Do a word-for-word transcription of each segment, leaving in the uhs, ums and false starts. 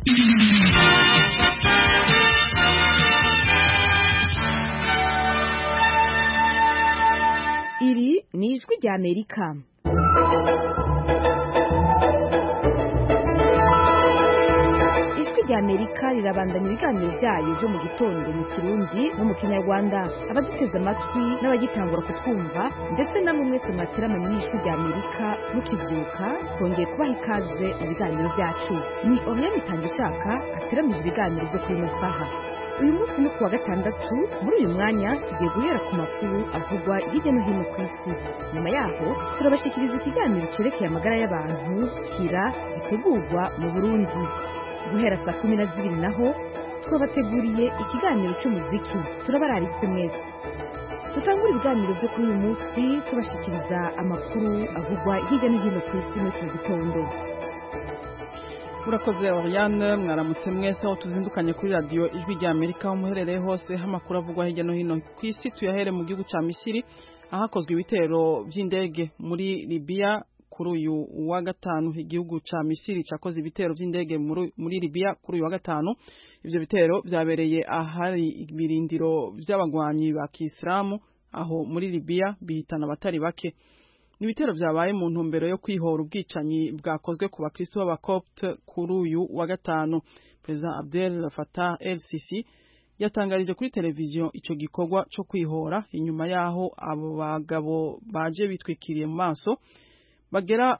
Iri ni ijwi rya Amerika. Ijwi rya Amerika rirabandanya ibiganiro byayo byo mu gitondo mu Kirundi no mu Kinyarwanda. Abaduteze amatwi n'abagitangura kutwumva ndetse namwe mwese mwaterama mu ijwi rya Amerika mukivyuka twongeye kubaha ikaze mu biganiro byacu. Ni Oriane Tangishaka ateramije ibiganiro byo kuri Musaha. Uyu munsi ni kuwa gatandatu, muri uyu mwanya tugiye guhera ku makuru avugwa hirya no hino ku isi. Nyuma yaho turabashikiriza ikiganiro cerekeye amagara y'abantu kira gitegurwa mu Burundi. Guhera saa kumi na zibiri naho twabateguriye ikiganiro cy'umuziki. Turabararitse mwese. Tutangura ibiganiro byo kuri uyu munsi tubashikiriza amakuru avugwa hirya no hino ku isi muri iki gitondo. Urakoze Oriane, mwaramutse mwese aho tuzindukanye kuri radio Ijwi rya Amerika aho muherereye hose amakuru avugwa hirya no hino ku isi. Tuyahere mu gihugu ca Misiri ahakozwe ibitero by'indege muri Libya kuri uyu wa gatanu. Igihugu ca Misiri cakoze ibitero by'indege muri Libya kuri uyu wa gatanu. Ivyo bitero vyabereye ahari ibirindiro by'abagwanyi ba Kiislamu aho muri Libya bihitana abatari bake. Nibitero vyabaye mu ntumbero yo kwihora ubwicanyi bwakozwe ku bakristo b'abakopte kuri uyu wa gatanu. President Abdel Fattah el-Sisi yatangarije kuri televiziyo ico gikorwa cyo kwihora inyuma yaho abo bagabo baje bitwikiriye mu maso bagera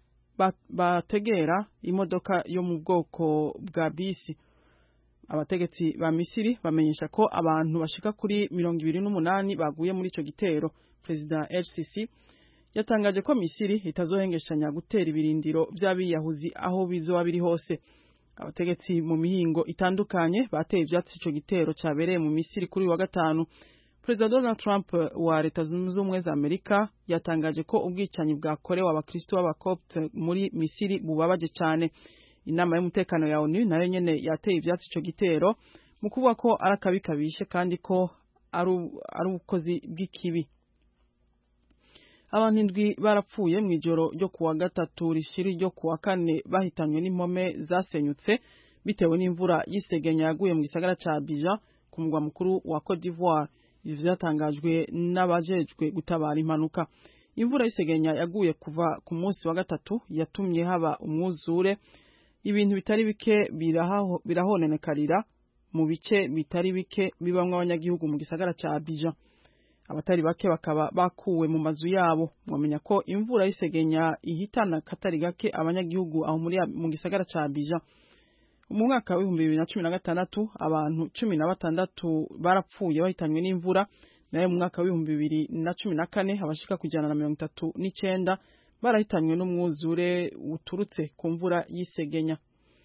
bategera imodoka yo mu bwoko bwa bisi. Abategetsi ba Misiri bamenyesha ko abantu bashika kuri mirongo ibiri n'umunani baguye muri ico gitero. President el-Sisi yatangaje ko Misiri itazohengeshanya gutera ibirindiro by'abiyahuzi aho bizoba biri hose. Abategetsi mu mihingo itandukanye bateye ivyatsi ico gitero cabereye mu Misiri kuri wa gatanu. President Donald Trump wa Leta Zunze Ubumwe za Amerika yatangaje ko ubwicanyi bwakorewe abakristo b'abakopte muri Misiri bubabaje cyane. Inama y'umutekano ya ONU nayo nyene yateye ivyatsi ico gitero mu kuvuga ko arakabikabishe kandi ko ari ubukozi bw'ikibi. Abantu indwi barapfuye mu ijoro ryo kuwa gatatu rishiri ryo kuwa kane bahitanywe n'impome zasenyutse bitewe n'imvura y'isegenya yaguye mu gisagara ca Abidjan ku mugwa mukuru wa Cote d'Ivoire. Ivyo vyatangajwe n'abajejwe gutabara impanuka. Imvura y'isegenya yaguye kuva ku munsi wa gatatu yatumye haba umwuzure, ibintu bitari bike biraho birahonenekarira mu bice bitari bike bibamwe abanyagihugu mu gisagara ca Abidjan. Abatari bake bakaba bakuwe mu mazu yabo. Mwamenya ko imvura y'isegenya ihitana katari gake abanyagihugu aho muri mu gisagara ca Abidjan. Mu mwaka wa ibihumbi bibiri na cumi na gatandatu abantu cumi na batandatu barapfuye bahitanywe n'imvura, nayo mu mwaka wa ibihumbi bibiri na cumi na kane abashika kujana na mirongo itatu n'icenda barahitanywe n'umwuzure uturutse ku mvura y'isegenya.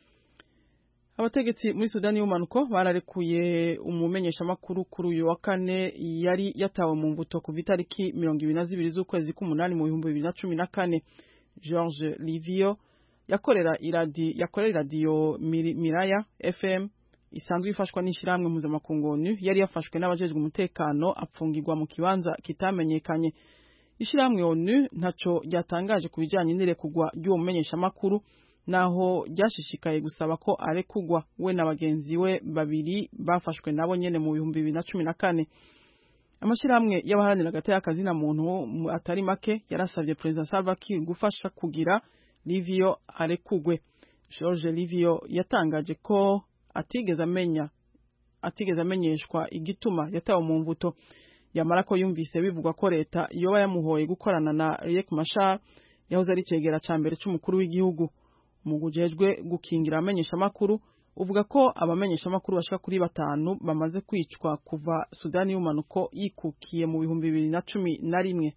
Abategetsi muri Sudani y'umanuko bararekuye umumenyesha makuru kuri uyu wa kane yari yatawe mu mbuto ku itariki mirongo ibiri na zibiri z'ukwezi k'umunani mu bihumbi bibiri na cumi na kane. George Livio yakorera iradi yakorera radio Miraya F M isanzwe ifashwa n'ishiramwe mpuzamakungu ONU yari yafashwe n'abajejwe umutekano apfungirwa mu kibanza kitamenyekanye. Ishiramwe ONU ntaco yatangaje kubijanye n'irekugwa ry'uwo mumenyesha makuru, naho ryashishikaye gusaba ko arekugwa we na bagenzi we babiri bafashwe nabo nyene mu bihumbi bibiri na cumi na kane. Amashirahamwe y'abaharanira agateka kazina muntu atari make yarasavye President Salva Kiir gufasha kugira Livio arekugwe. George Livio yatangaje ko atigeze amenya atigeze amenyeshwa igituma yatawe mu mvuto, yamara ko yumvise bivugwa ko leta yoba yamuhoye gukorana na Riek Machar yahoze ari cegera ca mbere c'umukuru w'igihugu. Umugujejwe gukingira amenyesha makuru uvuga ko abamenyesha makuru bashika kuri batanu bamaze kwicwa kuva Sudani y'umanuko yikukiye mu bihumbi bibiri na cumi na rimwe.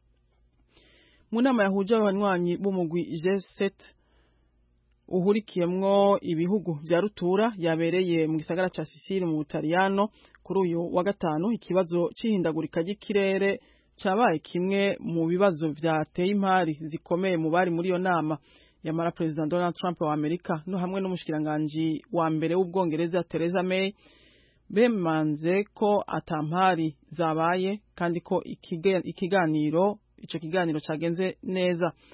Mu nama yahuje abanywanyi b'umugwi G sept uhurikiyemwo ibihugu vya rutura yabereye mu gisagara ca Sicile mu Butaliyano kuri uyu wa gatanu, ikibazo c'ihindagurika ry'ikirere cabaye kimwe mu bibazo vyateye impari zikomeye mu bari muri iyo nama. Yamara President Donald Trump wa Amerika no hamwe n'umushikiranganje wa mbere w'Ubwongereza Theresa May bemanze ko atampari zabaye kandi ko ikiganiro ico kiganiro cagenze neza.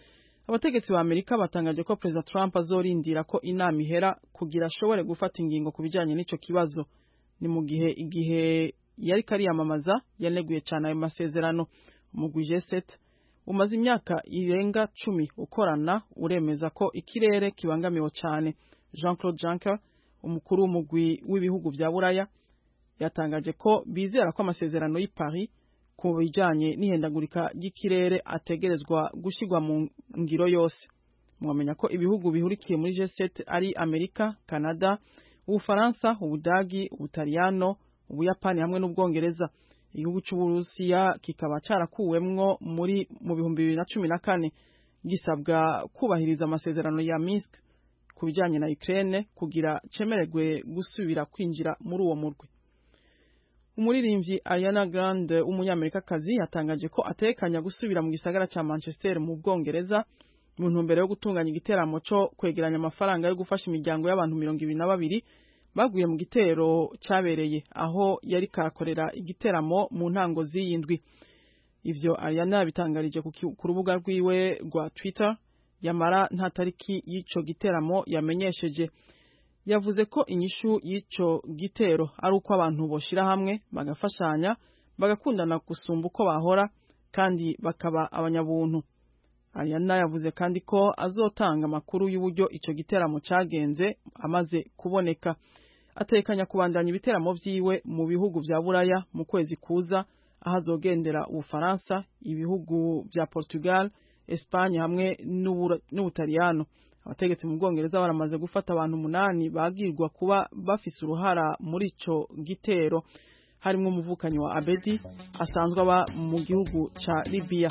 abategetsi ba Amerika batangaje ko President Trump azorindira ko inama ihera kugira ashobore gufata ingingo ku bijanye n'ico kibazo. Ni mu gihe igihe yari kariyamamaza yaneguye cyane ayo masezerano. Umugwi G sept umaze imyaka irenga cumi ukorana uremeza ko ikirere kibangamiwe cyane. Jean-Claude Juncker, umukuru w'umugwi w'ibihugu vya Buraya, yatangaje ko bizera ko amasezerano y'i Paris ku bijanye n'ihendagurika ry'ikirere ategerezwa gushigwa mu ngiro yose. Mwamenya ko ibihugu bihurikiye muri G sept ari Amerika, Canada, Ubufaransa, Ubudagi, Ubutaliyano, Ubuyapani hamwe n'Ubwongereza. Igihugu c'Uburusiya kikaba carakuwemwo muri mu bihumbi bibiri na cumi na kane gisabwa kubahiriza amasezerano ya Minsk ku bijanye na Ukraine kugira cemererwe gusubira kwinjira muri uwo murwi. Umuririmbyi Ariana Grande w'umunyamerikakazi yatangaje ko atekanya gusubira mu gisagara ca Manchester mu Bwongereza mu ntumbero yo gutunganya igiteramo cyo kwegeranya amafaranga yo gufasha imiryango y'abantu mirongo ibiri na babiri baguye mu gitero cyabereye aho yari karakorera igiteramo mu ntango z'iyindwi. Ivyo Ariana bitangarije ku rubuga rwiwe rwa Twitter, yamara nta tariki y'ico giteramo yamenyesheje. Yavuze ko inyishu y'ico gitero ari uko abantu boshira hamwe bagafashanya bagakundana gusumba uko bahora kandi bakaba abanyabuntu. Ariana yavuze kandi ko azotanga amakuru y'uburyo ico giteramo cagenze amaze kuboneka. Atekanya kubandanya ibiteramo vyiwe mu bihugu vya Buraya mu kwezi kuza, aho azogendera Ubufaransa, ibihugu vya Portugal, Espagne hamwe n'Ubutaliyano. Abategetsi mu Bwongereza baramaze gufata abantu umunani bagirwa kuba bafise uruhara muri ico gitero, harimo umuvukanyi wa Abedi asanzwe aba mu gihugu ca Libya.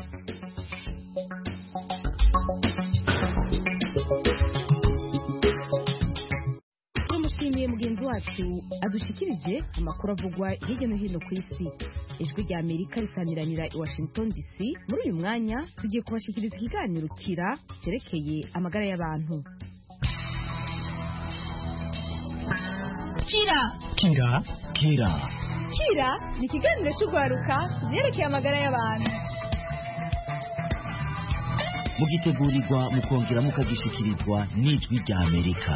Tumushimiye mugenzi wacu adushikirije amakuru avugwa hirya no hino ku isi. Ijwi rya Amerika risaniranira i Washington D C. Muri uyu mwanya tugiye kubashikiriza ikiganiro kira cerekeye amagara y'abantu. Kira Kira Kira Kira ni ikiganiro cy'ugwaruka byerekeye amagara y'abantu. mugitegurirwa mukongera mukagishikirizwa n'ijwi rya Amerika.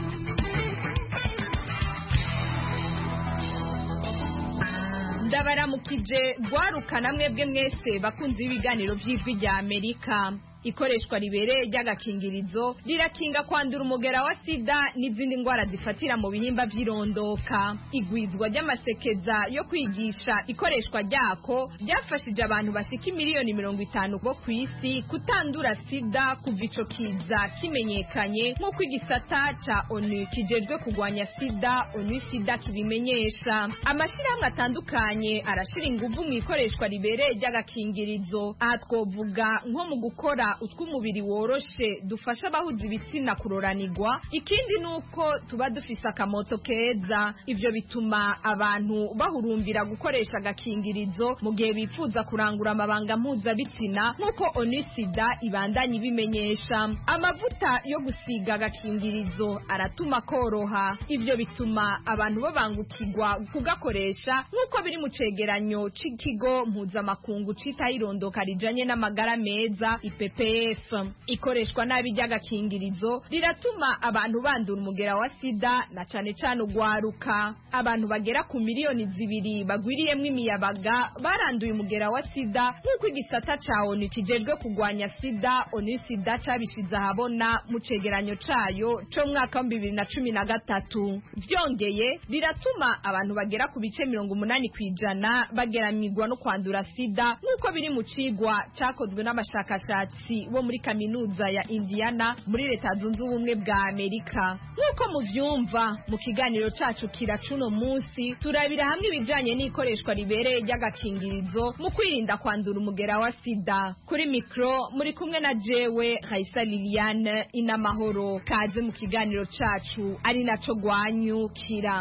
Ndabaramukije gwarukana mwebwe mwese bakunze ibiganiro by'ijwi rya Amerika. Ikoreshwa ribereye ry'agakingirizo rirakinga kwandura umugera wa sida n'izindi ngwara zifatira mu bihimba by'irondoka. Igwizwa ry'amasekeza yo kwigisha ikoreshwa ryako ryafashije abantu bashika miliyoni mirongo itanu bo ku isi kutandura sida kuva ico kiza kimenyekanye nk'uko igisata ca ONU kijejwe kugwanya sida ONU sida kibimenyesha. Amashirahamwe atandukanye arashira inguvu mu ikoreshwa ribereye ry'agakingirizo. Aha twovuga nko mu gukora utw'umubiri woroshe dufasha abahuza ibitsina kuroranirwa. Ikindi nuko tuba dufise akamoto keza, ivyo bituma abantu bahurumbira gukoresha agakingirizo mu gihe bifuza kurangura amabanga mpuzabitsina nk'uko ONU sida ibandanye ibimenyesha. Amavuta yo gusiga agakingirizo aratuma koroha, ivyo bituma abantu babangukirwa kugakoresha nk'uko biri mu cegeranyo c'ikigo mpuzamakungu citaho irondoka rijanye n'amagara meza I P P F. Ikoreshwa nabi ry'agakingirizo riratuma abantu bandura umugera wa sida na cane cane ugwaruka. Abantu bagera ku miliyoni zibiri bagwiriyemwo imiyabaga baranduye umugera wa sida nk'uko igisata ca ONU kijejwe kugwanya sida ONU sida cabishize ahabona mu cegeranyo cayo co mwaka wa bibiri na cumi na gatatu. Vyongeye riratuma abantu bagera ku bice mirongo umunani kwijana bageramirwa no kwandura sida nk'uko biri mu cigwa cakozwe n'abashakashatsi bo muri kaminuza ya Indiana muri leta zunze ubumwe bwa Amerika. Nk'uko muvyumva mu kiganiro cacu kira cuno munsi turabira hamwe ibijanye n'ikoreshwa ribereye ry'agakingirizo mu kwirinda kwandura umugera wa sida. Kuri mikro muri kumwe na jewe Raisa Liliane Inamahoro. Kaze mu kiganiro cacu ari naco gwanyukira.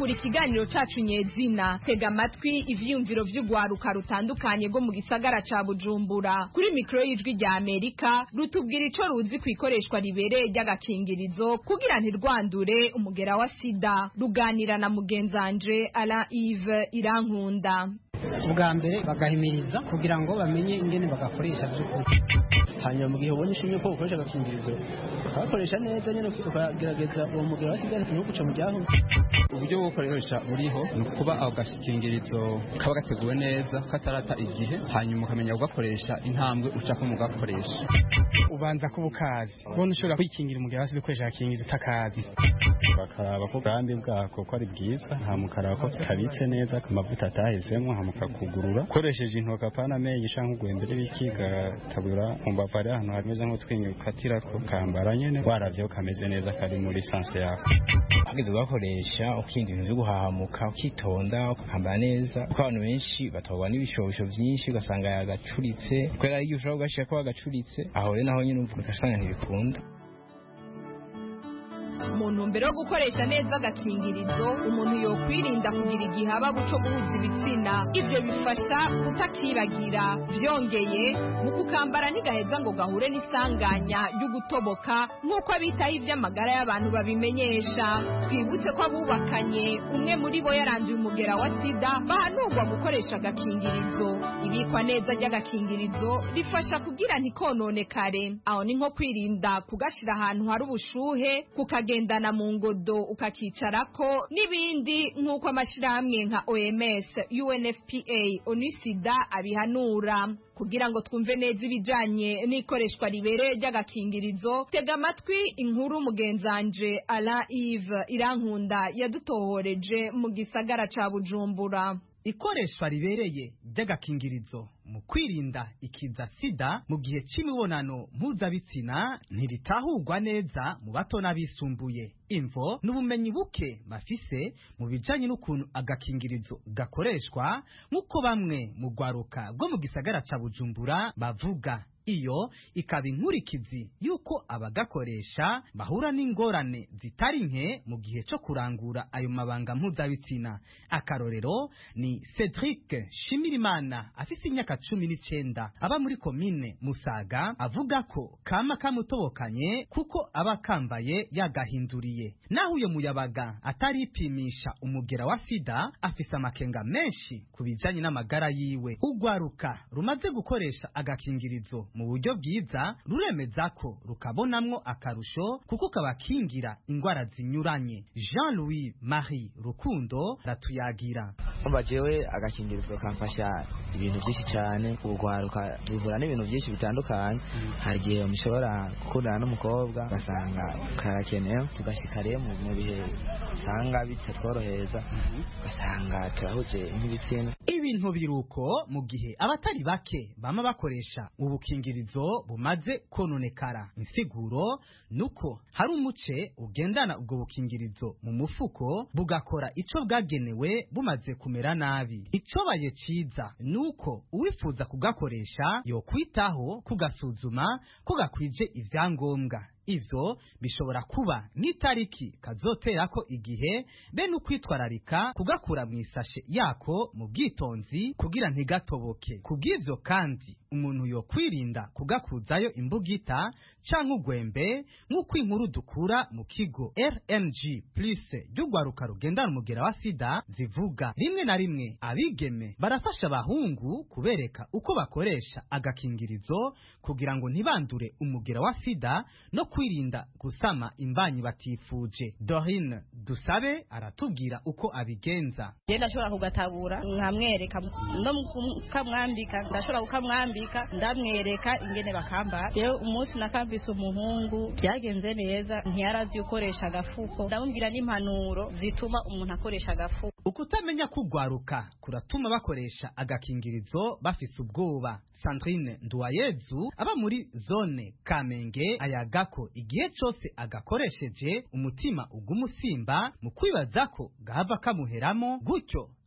gutangura ikiganiro cacu nyezina tega amatwi ivyiyumviro vy'ugwaruka rutandukanye rwo mu gisagara ca Bujumbura kuri mikro y'ijwi rya Amerika rutubwira ico ruzi kwikoreshwa ribereye ry'agakingirizo kugira ntirwandure umugera wa sida. Ruganira na mugenzanje Alain Yves Irankunda. Ubwa mbere bagahimiriza kugira ngo bamenye ingene bagakoresha by'ukuri, hanyuma mu gihe ubonye ishimye ko ukoresha agakingirizo ukakoresha neza nyine ukagerageza uwo mugera wa sida ntuguca mu byaho. Uburyo bwo gukoresha buriho ni ukuba ako gakingirizo kaba gateguwe neza katarata igihe, hanyuma ukamenya kugakoresha intambwe ucako mu gakoresha. Ubanza kuba ukazi kubona ushobora kwikingira umugera wa sida ukoresha agakingirizo utakazi, bakaraba ko ubwambi bwako ko ari bwiza, hamukaraba ko kabitse neza amavuta atahezemo, hamukakugurura ukoresheje intoka apana amenyo canke ugwembere bikiga tabura umbavu ari ahantu hameze nko twinyukatira ko kambara nyene waravye kameze neza kari muri sanse yako. Hageze ugakoresha ukirinda ibintu vyo guhahamuka ukitonda ukakambara neza, kuko abantu benshi batogwa n'ibishobisho vyinshi ugasanga yagacuritse kubera iyo ushobora kugashira ko wagacuritse, aho rero naho nyene umva ugasanga ntibikunda. Mu ntumbero yo gukoresha neza agakingirizo umuntu yokwirinda kugira igihe aba buco guhuza ibitsina, ibyo bifasha kutakibagira. Vyongeye mu kukambara ntigaheza ngo gahure n'isanganya ryo gutoboka nk'uko abitaho ivy'amagara y'abantu babimenyesha. Twibutse ko abubakanye umwe muri bo yaranduye umugera wa sida bahanurwa gukoresha agakingirizo. Ibikwa neza ry'agakingirizo rifasha kugira ntikononekare, aho ni nko kwirinda kugashira ahantu hari ubushuhe, kukagendana mu ngodo ukakicarako n'ibindi, nk'uko amashirahamwe nka O M S, U N F P A, ONUSIDA abihanura. Kugira ngo twumve neza ibijanye n'ikoreshwa ribereye ry'agakingirizo, tega amatwi inkuru mugenzanje Alain Yves Irankunda yadutohoreje mu gisagara ca Bujumbura. Ikoreshwa ribereye ry'agakingirizo mu kwirinda ikiza sida mu gihe c'imibonano mpuzabitsina ntiritahurwa neza mu bato n'abisumbuye. Imvo n'ubumenyi buke bafise mu bijanye n'ukuntu agakingirizo gakoreshwa, nk'uko bamwe mu gwaruka bwo mu gisagara ca Bujumbura bavuga. Iyo ikaba inkurikizi yuko abagakoresha bahura n'ingorane zitari nke mu gihe cyo kurangura ayo mabanga mpuzabitsina. Akarorero ni Cedric Shimirimana afise imyaka cumi n'icenda aba muri komine Musaga, avuga ko kama kamutobokanye kuko aba kambaye yagahinduriye. Naho uyo muyabaga ataripimisha umugera wa sida afise amakenga menshi kubijanye n'amagara yiwe. Ugwaruka rumaze gukoresha agakingirizo mu buryo bwiza ruremeza ko rukabonamwo akarusho kuko kabakingira ingwara zinyuranye. Jean Louis Marie Rukundo ratuyagira. Umva jewe agakingirizo kamfasha ibintu byinshi cyane, ugwaruka bivura n'ibintu byinshi bitandukanye. Hari gihe mushobora gukundana n'umukobwa ugasanga karakeneye tugashikare mu bihe usanga bitatworoheza, ugasanga turahuje nk'ibitsina. Ibintu biruko mu gihe abatari bake bama bakoresha ubukingirizo bumaze kononekara. Insiguro nuko hari umuce ugendana ubwo bukingirizo mu mufuko bugakora ico bwagenewe bumaze kumera nabi. Icobaye ciza nuko uwifuza kugakoresha yo kwitaho kugasuzuma ko gakwije ivyangombwa. Ivyo bishobora kuba n'itariki kazoterako igihe, be n'ukwitwararika kugakura mu isashe yako mu bwitonzi kugira ntigatoboke. Kubw'ivyo kandi umuntu yo kwirinda kugakuzayo imbugita canke ugwembe, nk'uko inkuru dukura mu kigo R M G plus ry'ugwaruka rugendana umugera wa sida zivuga. Rimwe na rimwe abigeme barafasha abahungu kubereka uko bakoresha agakingirizo kugira ngo ntibandure umugera wa sida no kwirinda gusama imbanyi batifuje. Dorine Dusabe aratubwira uko abigenza. Je ndashobora kugatabura nkamwereka no mukamwambika, ndashobora kukamwambika ndamwereka ingene bakambara. Rero umunsi nakambise umuhungu byagenze neza, ntiyarazi ukoresha agafuko, ndamubwira n'impanuro zituma umuntu akoresha agafuko. Ukutamenya kugwaruka kuratuma bakoresha agakingirizo bafise ubwoba. Sandrine Nduwayezu aba muri zone Kamenge ayagako igihe cyose agakoresheje umutima ugumusimba mu kwibaza ko gahava kamuheramo, gutyo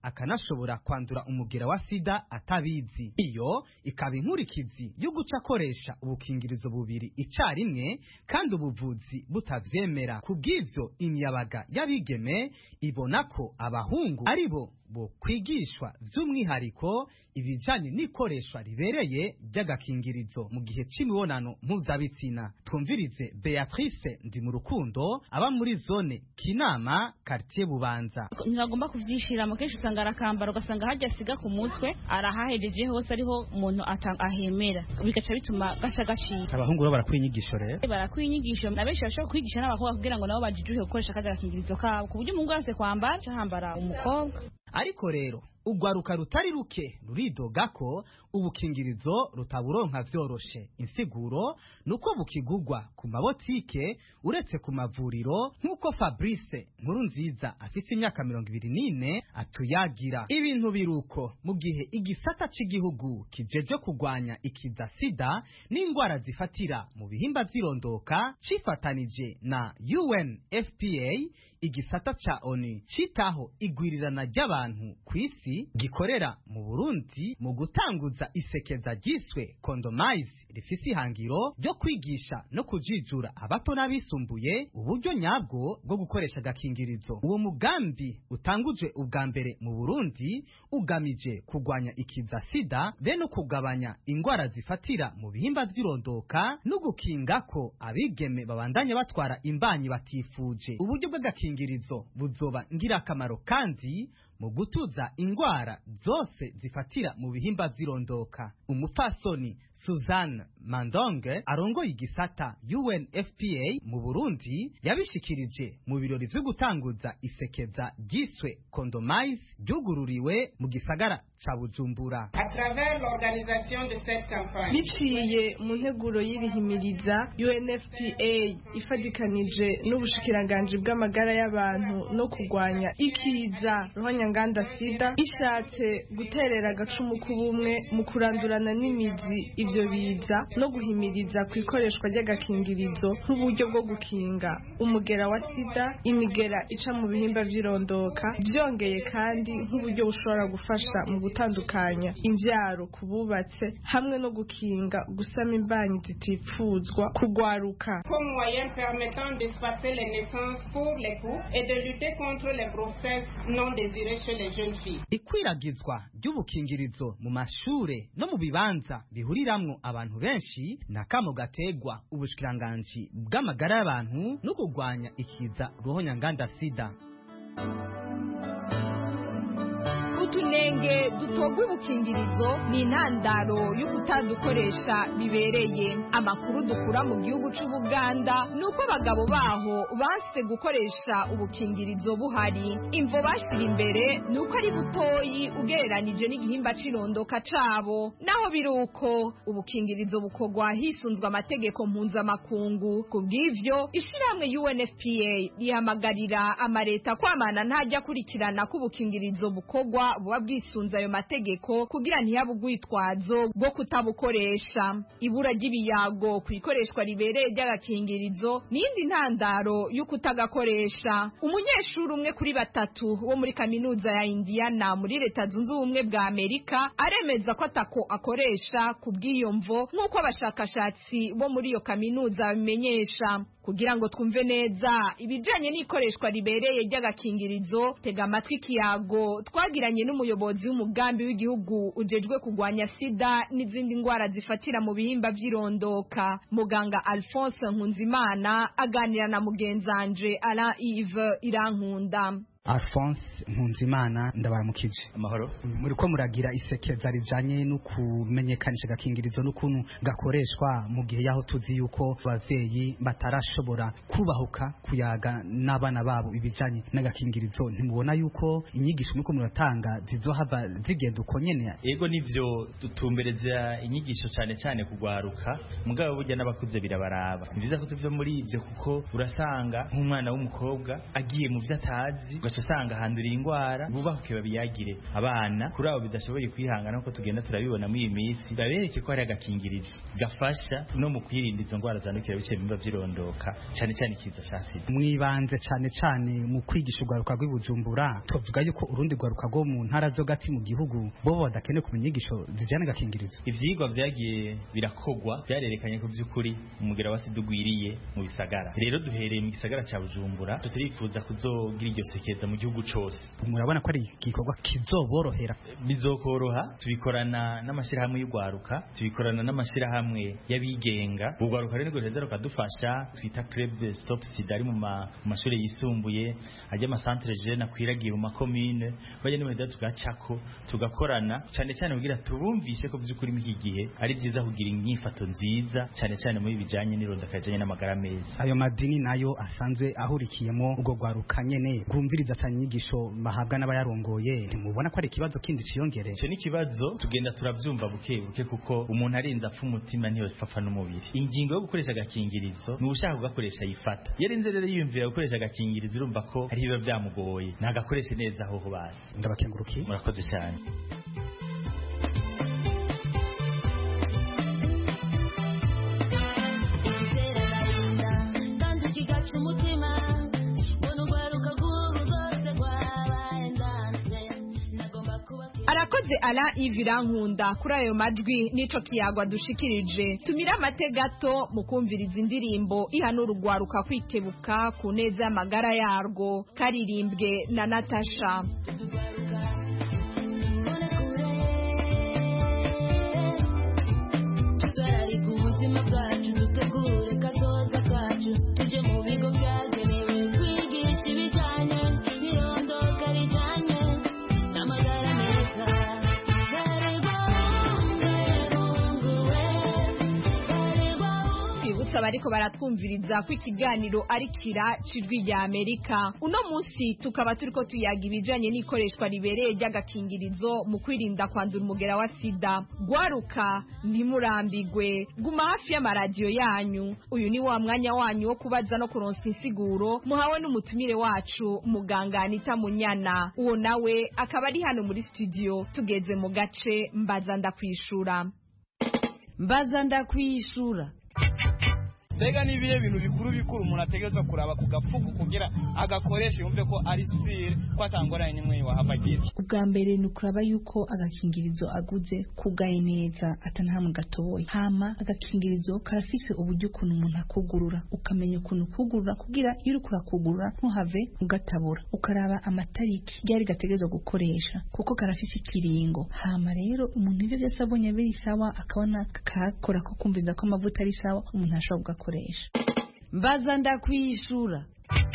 akanashobora kwandura umugera wa sida atabizi. Iyo ikaba inkurikizi yo guca akoresha ubukingirizo bubiri icarimwe kandi ubuvuzi butavyemera. Kubw'ivyo imiyabaga y'abigeme ibona ko abahungu aribo bo kwigishwa by'umwihariko ibijanye n'ikoreshwa ribereye ry'agakingirizo mu gihe c'imibonano mpuzabitsina. Twumvirize Beatrice ndi mu rukundo aba muri zone Kinama quartier Bubanza. Ntagomba kuvyishira mu kenshi usanga arakambara ugasanga hajya siga ku mutwe arahahejeje hose ariho umuntu ahemera bigaca bituma gaca gacika. Abahungu bo barakwiyigisho rero barakwiyigisho na benshi bashobora kwigisha n'abakobwa kugira ngo nabo bajijuhe gukoresha akagakingirizo kabo ku buryo umuntu wese kwambara cyahambara umukobwa. Ariko rero ugwaruka rutari ruke ruridoga ko ubukingirizo rutaburonka vyoroshe. Insiguro nuko bukigugwa ku mabotike uretse ku mavuriro nk'uko Fabrice Nkurunziza afise imyaka mirongo ibiri n'ine atuyagira. Ibintu biruko mu gihe igisata c'igihugu kijeje kugwanya ikiza sida n'ingwara zifatira mu bihimba vy'irondoka cifatanije na U N F P A igisata ca ONU citaho igwirirana ry'abantu kw'isi gikorera mu Burundi mu gutanguza isekeza giswe Condomize rifise ihangiro ryo kwigisha no kujijura abato n'abisumbuye uburyo nyabwo bwo gukoresha agakingirizo. Uwo mugambi utanguje ubwa mbere mu Burundi ugamije kugwanya ikiza sida be no kugabanya ingwara zifatira mu bihimba vy'irondoka no gukinga ko abigeme babandanya batwara imbanyi batifuje. Uburyo bw'agakingirizo buzoba ngirakamaro kandi mu gutuza ingwara zose zifatira mu bihimba vy'irondoka. Umupfasoni Suzanne Mandonge arongoye igisata U N F P A mu Burundi yabishikirije mu birori vyo gutanguza isekeza giswe Condomize ryugururiwe mu gisagara ca Bujumbura. À travers l'organisation de cette campagne, biciye mu nteguro y'irihimiriza U N F P A ifadikanije n'ubushikiranganje bw'amagara y'abantu no kugwanya ikiza ruhonyanganda sida ishatse guterera agacumu k'ubumwe mu kurandurana n'imizi ivyo biza no guhimiriza ku ikoreshwa ry'agakingirizo nk'uburyo bwo gukinga umugera wa sida, imigera ica mu bihimba vy'irondoka, byongeye kandi nk'uburyo bushobora gufasha mu gutandukanya imvyaro kububatse hamwe no gukinga gusama imbanyi zitifuzwa kugwaruka. Comme moyen permettant d'espacer les naissances pour les couples et de lutter contre les grossesses non désirées chez les jeunes filles. Ikwiragizwa ry'ubukingirizo mu mashure no mu bibanza bihuriramwo abantu benshi nakamo gategwa ubushikiranganje bw'amagara y'abantu no kugwanya ikiza ruhonyanganda sida. Utunenge dutogwa ubukingirizo ni intandaro yo kutadukoresha bibereye. Amakuru dukura mu gihugu c'Ubuganda nuko abagabo baho banse gukoresha ubukingirizo buhari. Imvo bashira imbere nuko ari butoyi ugereranije n'igihimba c'irondoka cabo. Naho biruko ubukingirizo bukogwa hisunzwe amategeko mpuzamakungu. Kubw'ivyo ishiramwe U N F P A rihamagarira amareta kwamana ntajya kurikirana ko ubukingirizo bukogwa buba bwisunza ayo mategeko kugira ntiyabe urwitwazo rwo kutabukoresha. Ibura ry'ibiyago ku ikoreshwa ribereye ry'agakingirizo n'indi ntandaro yo kutagakoresha. Umunyeshuri umwe kuri batatu wo muri kaminuza ya Indiana muri Leta Zunze Ubumwe bwa Amerika aremeza ko atako akoresha kubw'iyo mvo nk'uko abashakashatsi bo muri iyo kaminuza babimenyesha. Kugira ngo twumve neza ibijanye n'ikoreshwa ribereye ry'agakingirizo, tega amatwi ikiyago twagiranye n'umuyobozi w'umugambi w'igihugu ujejwe kugwanya sida n'izindi ngwara zifatira mu bihimba vy'irondoka. Muganga Alphonse Nkunzimana aganira na mugenzanje Alain Yves Irankunda. Alphonse Nkunzimana ndabaramukije. Amahoro. Muri ko muragira isekeza rijanye no kumenyekanisha gakingirizo n'ukuntu gakoreshwa mu gihe yaho tuzi yuko abavyeyi batarashobora kubahuka kuyaga n'abana babo ibijanye n'agakingirizo. Ntimubona yuko inyigisho nuko muratanga zizohava zigenda uko nyene? Yego nivyo dutumbereza inyigisho cyane cyane kugwaruka, mugabo burya n'abakuze birabaraba. Nivyiza ko tuve muri ivyo kuko urasanga nk'umwana w'umukobwa agiye mu vyatazi ugaca usanga handuriye ingwara bubahuke babiyagire abana kuri abo bidashoboye kwihangana uko tugenda turabibona muri iyi minsi babereke ko hari agakingirizo gafasha no mu kwirinda izo ngwara zandukira biciye mu byirondoka cyane cyane ikiza ca sida. Mwibanze cyane cyane mu kwigisha urwaruka rw'Ibujumbura tuvuga yuko urundi rwaruka rwo mu ntara zo gati mu gihugu bo badakeneye kumenya inyigisho zijyana agakingirizo. Ivyigwa vyagiye birakogwa byarerekanye ko by'ukuri umugera wa sida ugwiriye mu bisagara. Rero duhereye mu gisagara ca Bujumbura tutirifuza kuzogira iryo sekeza mu gihugu cose. Murabona ko ari igikorwa kizoborohera? Bizokoroha, tubikorana n'amashirahamwe y'urwaruka, tubikorana n'amashirahamwe y'abigenga. Urwaruka rero rweza rukadufasha twita Club Stop Sida ari mu mashuri yisumbuye ajya ama centre jeune akwiragiye mu makomine baje n'imwe tugacako tugakorana cyane cyane kugira tubumvishe ko by'ukuri mu gihe ari byiza kugira inyifato nziza cyane cyane muri bijanye n'ironda kajanye n'amagara meza. Ayo madini nayo asanzwe ahurikiyemo ubwo rwaruka nyene gwumviriza cyane inyigisho bahabwa n'abayarongoye. Mubona ko ari ikibazo kindi ciyongere? Ico ni kibazo tugenda turavyumva buke buke kuko umuntu arinza apfa umutima niyo pfafa n'umubiri. Ingingo yo gukoresha agakingirizo ni ushaka kugakoresha yifata. Yarinze rero yiyumvira gukoresha agakingirizo urumva ko ari biba byamugoye ntagakoreshe neza aho basi. Ndabakengurukiye. Murakoze cyane. Arakoze Ala Ivirankunda kuri ayo majwi nico kiyagwa dushikirije. Tumira amategato mu kumviriza indirimbo ihanura urwaruka kwikebuka ku neza y'amagara yarwo karirimbwe na Natasha. Tutari ku buzima bwacu dutegure kazoza kacu tuje mu bigo byagenewe kwigisha ibijyanye n'irondoka rijyanye n'amagara meza. Twibutsa bariko baratwumviriza ko ikiganiro ari kira cijwi rya Amerika. Uno munsi tukaba turiko tuyaga ibijanye n'ikoreshwa ribereye ry'agakingirizo mu kwirinda kwandura umugera wa sida. Gwaruka ntimurambigwe, guma hafi y'amaradiyo yanyu. Uyu ni wa mwanya wanyu wo kubaza no kuronsa insiguro muhawe n'umutumire wacu muganga Anita Munyana. Uwo nawe akaba ari hano muri studio tugeze mu gace mbaza ndakwishura. Mbaza ndakwishura. Mbega nibiye bintu bikuru bikuru umuntu ategereza kuraba ku gapfuko kugira agakoresha yumve ko ari sire ko atangoranye nimwe wahabagira. Ubwa mbere ni kuraba yuko agakingirizo aguze kugaye neza atanhamwe gatoboye. Hama agakingirizo karafise uburyo ukuntu umuntu akugurura ukamenya ukuntu kugurura kugira iyo uri kurakugurura ntuhave ugatabura. Ukaraba amatariki ryari gategerezwa gukoresha kuko karafise ikiringo. Hama rero umuntu ivyo byose abonye biri sawa akabona kakora ko kumviza ko amavuta ari sawa umuntu ashobora koresha. Mbaza ndakwishura.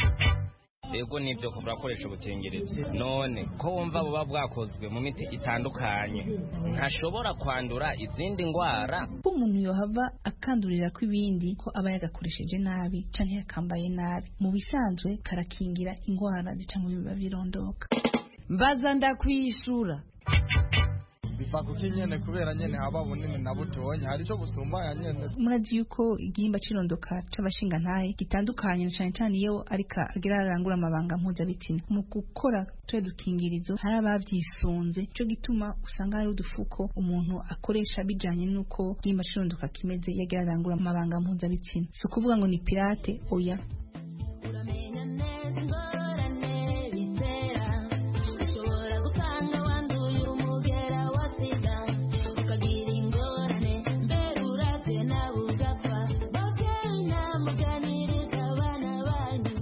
Ego nibyo kurakoresha ubukingirizo none ko wumva buba bwakozwe mu miti itandukanye ntashobora kwandura izindi ngwara. Umuntu yohava akandurira ko ibindi ko aba yagakoresheje nabi canke yakambaye nabi. Mu bisanzwe karakingira ingwara zica mu biba birondoka. Mbaza ndakwishura. Biva kuki nyene kubera nyene haba bunini na butonya hari cyo gusumbanya nyene. Murazi yuko igihimba cirondoka c'abashinga ntaye gitandukanye cyane cyane iyo arika agira arangura amabanga mpuzabitsina. Mu gukora twe dukingirizo hari abavyisunze cyo gituma usanga hari udufuko umuntu akoresha bijanye nuko igihimba cirondoka kimeze yagira arangura amabanga mpuzabitsina. So kuvuga ngo ni pirate oya. Uramenya neza ingorane bitera ushobora gusanga wanduye umugera wa sida ukagira ingorane mbere uravye nawe ugapfa. Bakeye namuganiriza abana banyu.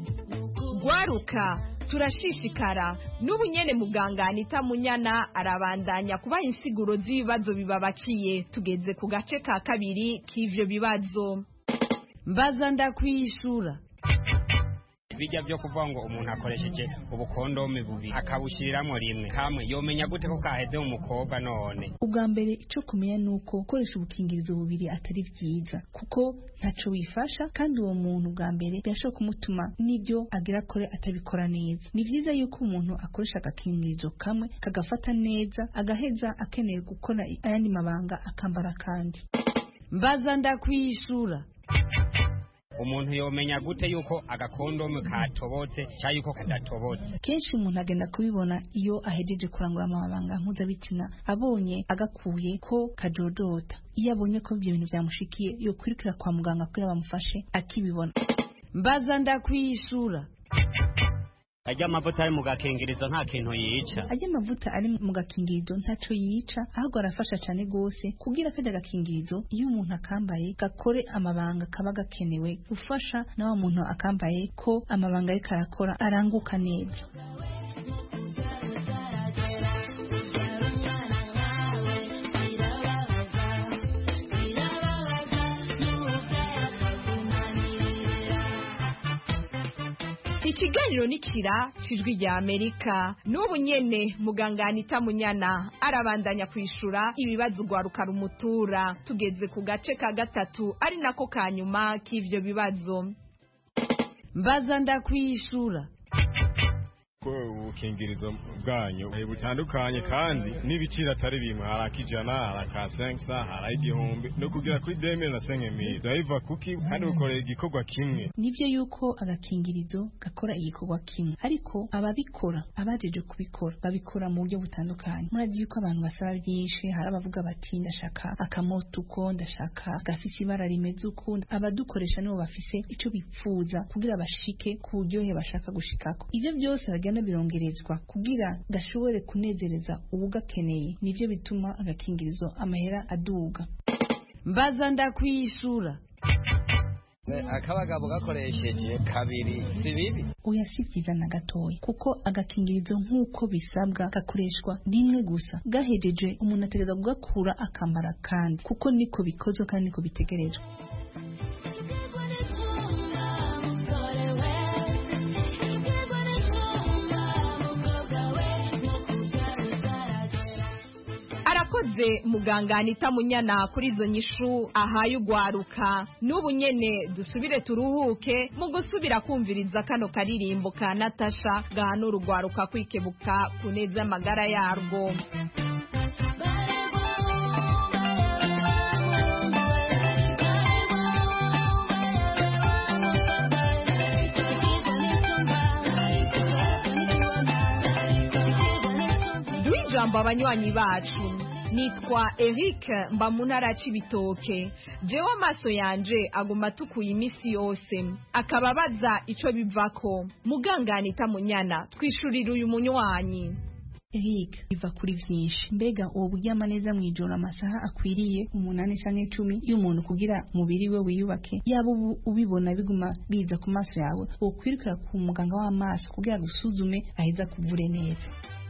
Gwaruka turashishikara n'ubu nyene muganga Anita Munyana arabandanya kubaha insiguro z'ibibazo bibabakiye. Tugeze ku gace ka kabiri k'ivyo bibazo. Mbaza ndakwishura. Bijya byo kuvuga ngo umuntu akoresheje ubukondome bubi akabushiriramo rimwe kamwe yomenya gute ko kaheze umukobwa none. Ubwa mbere ico kumenya nuko gukoresha ubukingirizo bubiri atari vyiza kuko ntaco bifasha kandi uwo muntu ubwa mbere byashobora kumutuma nibyo agira kore atabikora neza. Ni vyiza yuko umuntu akoresha agakingirizo kamwe kagafata neza agaheza akeneye gukora ayandi mabanga akambara kandi. Mbaza ndakwishura. umuntu yomenya gute yuko agakondome katobotse cyangwa yuko kadatobotse. Kenshi umuntu agenda kubibona iyo ahejeje kurangura amabanga mpuzabitsina abonye agakuye ko kajodota. Iyo abonye ko ibyo bintu byamushikiye yo kwirukira kwa muganga kugira bamufashe akibibona. Mbaza ndakwishura. Ajya amavuta ari mu gakingirizo nta kintu yica. Ajya amavuta ari mu gakingirizo ntaco yica, ahubwo arafasha cyane gose kugira kajya gakingirizo iyo umuntu akambaye gakore amabanga kaba gakenewe gufasha na wa muntu akambaye ko amabanga ari karakora aranguka neza. Ikiganiro nikira cijwi rya Amerika n'ubu nyene muganga Anita Munyana arabandanya kwishura ibibazo gwaruka rumutura. Tugeze ku gace ka gatatu ari nako kanyuma k'ivyo bibazo. Mbaza ndakwishura. ko ubukingirizo bwanyu butandukanye kandi n'ibiciro atari bimwe, harakijana harakasensa harayigihumbi no kugira kuri deme na senkemi zaiva kuki kandi ukoreye igikorwa kimwe. Nivyo yuko agakingirizo gakora igikorwa kimwe, ariko ababikora abajeje kubikora babikora mu buryo butandukanye. Murazi yuko abantu basaba byinshi, hari abavuga bati ndashaka akamoto uko, ndashaka gafise ibara rimeze uko. Abadukoresha nibo bafise ico bipfuza kugira bashike ku buryohe bashaka gushikako. Ivyo byose bagenda birongerezwa kugira gashobore kunezereza ubugakeneye. Nivyo bituma agakingirizo amahera aduga. Mbaza ndakwishura. Akabagabo gakoresheje kabiri si bibi. Oya si byiza na gatoya, kuko agakingirizo nk'uko bisabwa gakoreshwa rimwe gusa. Gahejeje umuntu ategeza kugakura akambara kandi, kuko niko bikozwe kandi niko bitegerejwe. Arakoze muganga Anita Munyana kuri izo nyishu ahaye ugwaruka. N'ubu nyene dusubire turuhuke mu gusubira kumviriza kano karirimbo ka Natasha gahanura ugwaruka kwikebuka kuneza amagara yarwo. Jambo abanywanyi bacu, nitwa Eric mba mu ntara Cibitoke. Jewe amaso yanje aguma tukuye imisi yose akababaza ico bivako. Muganga Anita Munyana twishurira uyu munywanyi. Eric biva kuri vyinshi. Mbega uwo buryama neza mwijoro amasaha akwiriye umunani canke icumi y'umuntu kugira mubiri we wiyubake, yabo ubibona biguma biza ku maso yawe, wokwirukira ku muganga w'amaso kugira gusuzume aheza kuvure neza.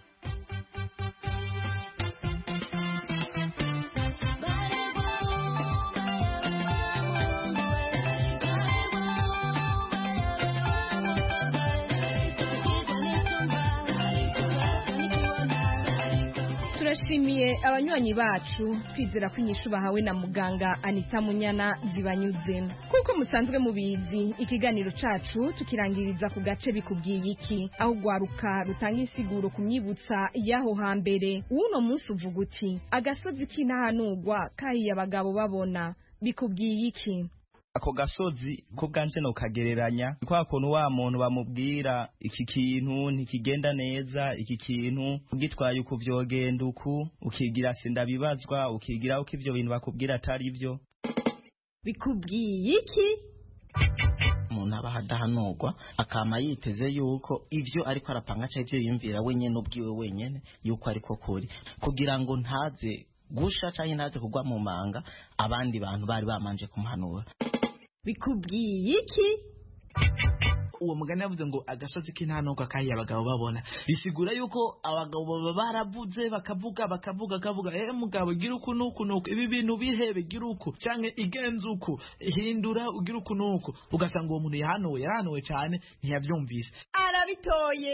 Turashimiye abanywanyi bacu, twizera ko inyishu bahawe na muganga Anita Munyana zibanyuze. Kuko musanzwe mubizi, ikiganiro cacu tukirangiriza ku gace bikubwiye iki, aho gwaruka rutanga insiguro ku myibutsa yaho hambere. Uno munsi uvuga uti agasozi k'intahanurwa kahiye abagabo babona, bikubwiye iki? Ako gasozi ko bwanje no kagereranya kwa kuntu wa muntu bamubwira iki kintu ntikigenda neza, iki kintu ugitwaye uko vyogenda uku, ukigira sinda bibazwa, ukigira uko ivyo bintu bakubwira atari byo. Bikubwiye iki? Umuntu aba hadahanurwa akama yiteze yuko ivyo ariko arapanga cyangwa yimvira wenyene ubwiwe wenyene yuko ariko kuri, kugira ngo ntaze gusha cyangwa ntaze kugwa mu manga abandi bantu bari bamanje kumuhanura. Bikubwiye iki? Uwo mugani yavuze ngo agasozi k'intahanurwa kahiye abagabo babona, bisigura yuko abagabo baba baravuze bakavuga bakavuga kavuga eh mugabo gira uku nuku nuku, ibi bintu bihebe gira uku canke igenza uku, hindura ugira uku nuku, ugasanga uwo muntu yahanuwe yahanuwe cyane ntiyavyumvise.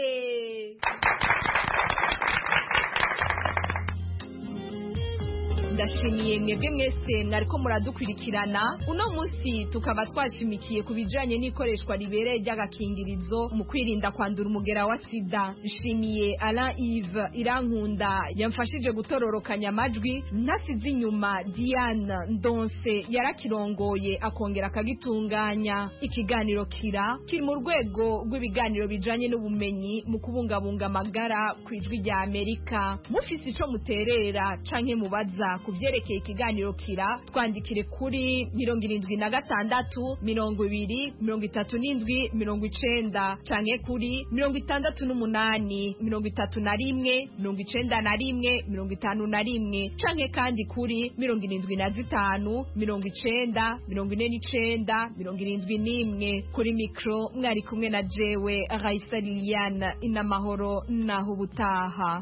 Arabitoye. ndashimiye mwebwe mwese mwariko muradukurikirana uno munsi tukaba twashimikiye ku bijanye n'ikoreshwa ribereye ry'agakingirizo mu kwirinda kwandura umugera wa sida. Nshimiye Alain Yves Irankunda yamfashije gutororokanya amajwi, ntasize inyuma Diane Ndonse yarakirongoye akongera akagitunganya. Ikiganiro kira kiri mu rwego rw'ibiganiro bijanye n'ubumenyi mu kubungabunga amagara ku ijwi rya Amerika. Mufise ico muterera canke mubaza kuvyerekeye ikiganiro kira, twandikire kuri mirongo irindwi na gatandatu mirongo ibiri mirongo itatu n'indwi mirongo icenda canke kuri mirongo itandatu n'umunani mirongo itatu na rimwe mirongo icenda na rimwe mirongo itanu na rimwe canke kandi kuri mirongo irindwi na zitanu mirongo icenda mirongo ine n'icenda mirongo irindwi n'imwe. Kuri mikro mwari kumwe na jewe Raisa Liliane Inamahoro, naho ubutaha.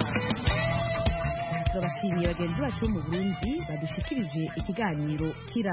Turabashimiye bagenzi bacu mu Burundi badushikirije ikiganiro kira